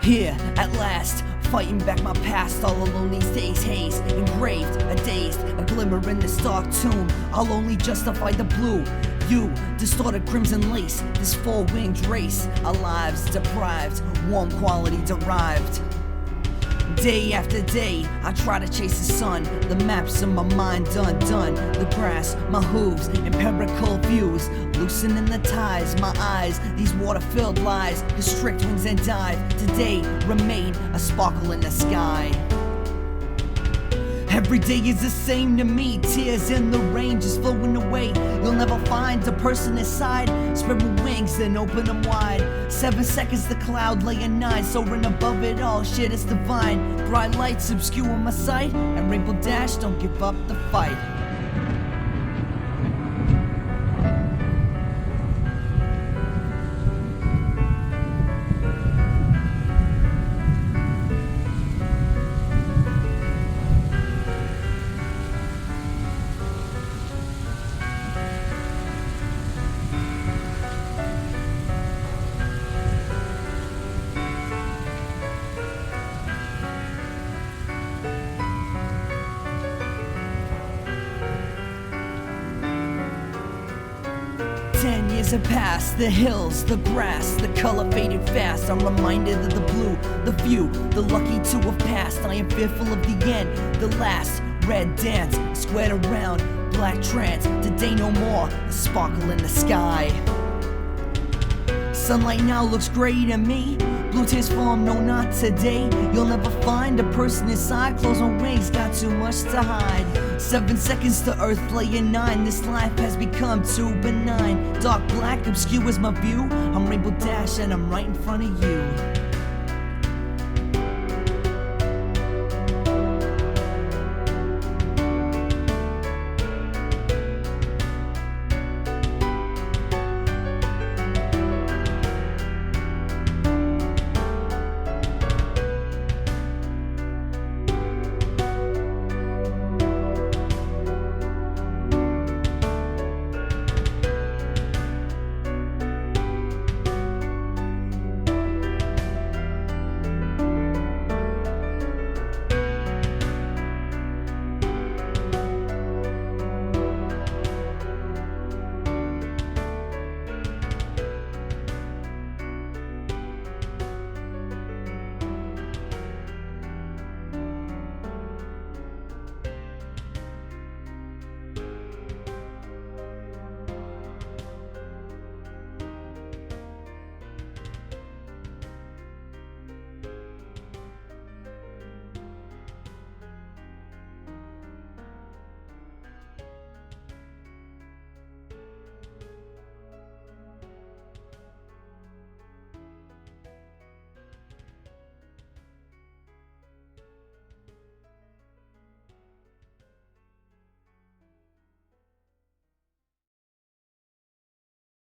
Here, at last, fighting back my past. All alone these days, haze, engraved, a dazed, a glimmer in this dark tomb. I'll only justify the blue. You, distorted crimson lace, this four-winged race. Our lives deprived, warm quality derived. Day after day, I try to chase the sun. The maps in my mind undone. The grass, my hooves, empirical views. Loosening the ties, my eyes, these water-filled lies. Constrict wings and dive. Today, remain a sparkle in the sky. Every day is the same to me. Tears in the rain just flowing away. You'll never find a person inside. Spread my wings and open them wide. 7 seconds the cloud laying 9. Soaring above it all, shit is divine. Bright lights obscure my sight. And Rainbow Dash don't give up the fight. Ten years have passed, the hills, the grass, the color faded fast. I'm reminded of the blue, the few, the lucky to have passed. I am fearful of the end, the last red dance, squared around, black trance. Today no more, the sparkle in the sky. Sunlight now looks gray to me. Blue tears form, no, not today. You'll never find a person inside. Close my wings, got too much to hide. 7 seconds to earth, playing 9. This life has become too benign. Dark black obscures my view. I'm Rainbow Dash and I'm right in front of you.